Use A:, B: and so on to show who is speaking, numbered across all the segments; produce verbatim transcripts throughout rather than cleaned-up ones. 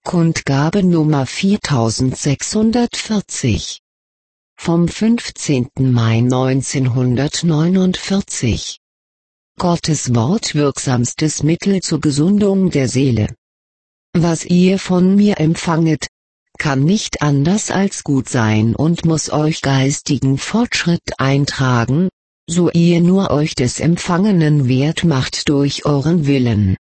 A: Kundgabe Nummer viertausendsechshundertvierzig vom fünfzehnten Mai neunzehnhundertneunundvierzig. Gottes Wort, wirksamstes Mittel zur Gesundung der Seele. Was ihr von mir empfanget, kann nicht anders als gut sein und muss euch geistigen Fortschritt eintragen, so ihr nur euch des Empfangenen wert macht durch euren Willen.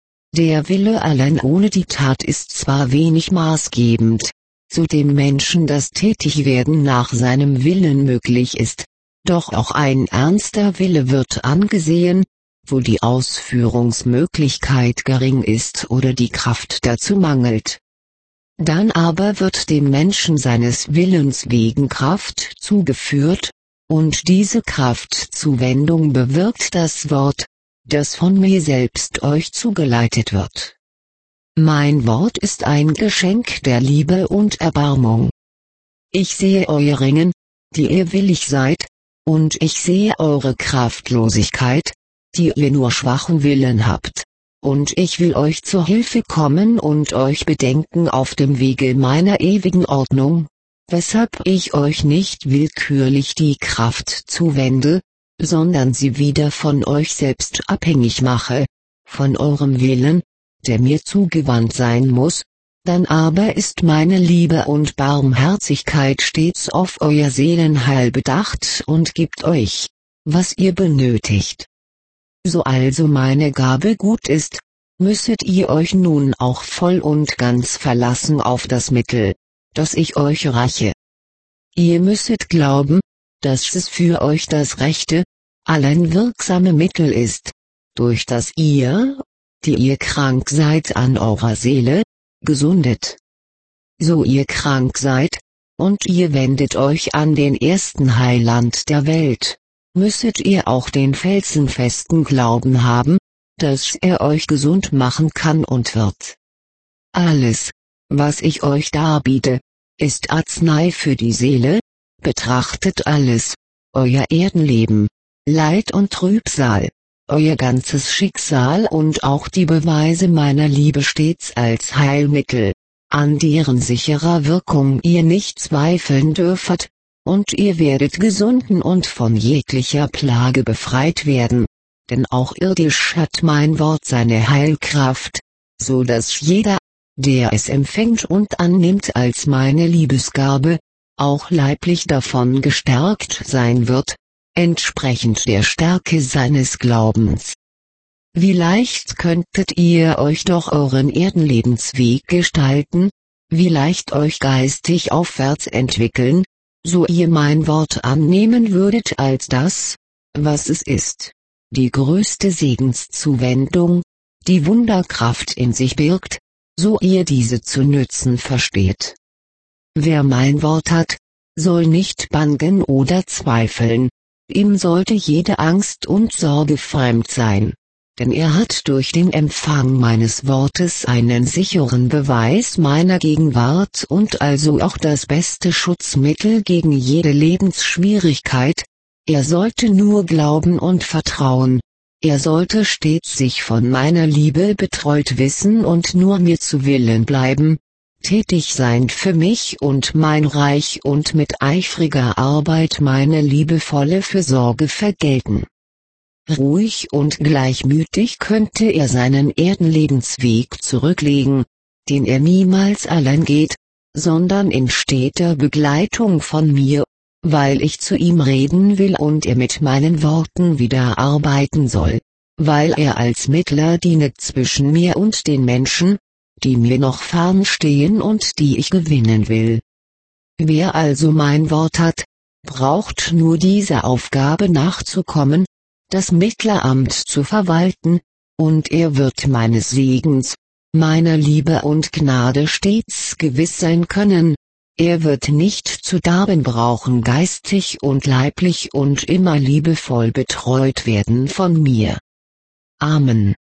A: Der Wille allein ohne die Tat ist zwar wenig maßgebend, so dem Menschen das Tätigwerden nach seinem Willen möglich ist, doch auch ein ernster Wille wird angesehen, wo die Ausführungsmöglichkeit gering ist oder die Kraft dazu mangelt. Dann aber wird dem Menschen seines Willens wegen Kraft zugeführt, und diese Kraftzuwendung bewirkt das Wort, das von mir selbst euch zugeleitet wird. Mein Wort ist ein Geschenk der Liebe und Erbarmung. Ich sehe euer Ringen, die ihr willig seid, und ich sehe eure Kraftlosigkeit, die ihr nur schwachen Willen habt, und ich will euch zur Hilfe kommen und euch bedenken auf dem Wege meiner ewigen Ordnung, weshalb ich euch nicht willkürlich die Kraft zuwende, sondern sie wieder von euch selbst abhängig mache, von eurem Willen, der mir zugewandt sein muss, dann aber ist meine Liebe und Barmherzigkeit stets auf euer Seelenheil bedacht und gibt euch, was ihr benötigt. So also meine Gabe gut ist, müsset ihr euch nun auch voll und ganz verlassen auf das Mittel, das ich euch reiche. Ihr müsset glauben, dass es für euch das rechte, allein wirksame Mittel ist, durch das ihr, die ihr krank seid an eurer Seele, gesundet. So ihr krank seid, und ihr wendet euch an den ersten Heiland der Welt, müsset ihr auch den felsenfesten Glauben haben, dass er euch gesund machen kann und wird. Alles, was ich euch darbiete, ist Arznei für die Seele, betrachtet alles, euer Erdenleben, Leid und Trübsal, euer ganzes Schicksal und auch die Beweise meiner Liebe stets als Heilmittel, an deren sicherer Wirkung ihr nicht zweifeln dürfet, und ihr werdet gesunden und von jeglicher Plage befreit werden, denn auch irdisch hat mein Wort seine Heilkraft, so dass jeder, der es empfängt und annimmt als meine Liebesgabe, auch leiblich davon gestärkt sein wird, entsprechend der Stärke seines Glaubens. Wie leicht könntet ihr euch doch euren Erdenlebensweg gestalten, wie leicht euch geistig aufwärts entwickeln, so ihr mein Wort annehmen würdet als das, was es ist, die größte Segenszuwendung, die Wunderkraft in sich birgt, so ihr diese zu nützen versteht. Wer mein Wort hat, soll nicht bangen oder zweifeln, ihm sollte jede Angst und Sorge fremd sein, denn er hat durch den Empfang meines Wortes einen sicheren Beweis meiner Gegenwart und also auch das beste Schutzmittel gegen jede Lebensschwierigkeit. Er sollte nur glauben und vertrauen, er sollte stets sich von meiner Liebe betreut wissen und nur mir zu Willen bleiben, tätig sein für mich und mein Reich und mit eifriger Arbeit meine liebevolle Fürsorge vergelten. Ruhig und gleichmütig könnte er seinen Erdenlebensweg zurücklegen, den er niemals allein geht, sondern in steter Begleitung von mir, weil ich zu ihm reden will und er mit meinen Worten wieder arbeiten soll, weil er als Mittler dienet zwischen mir und den Menschen, die mir noch fern stehen und die ich gewinnen will. Wer also mein Wort hat, braucht nur dieser Aufgabe nachzukommen, das Mittleramt zu verwalten, und er wird meines Segens, meiner Liebe und Gnade stets gewiss sein können, er wird nicht zu darben brauchen geistig und leiblich und immer liebevoll betreut werden von mir. Amen.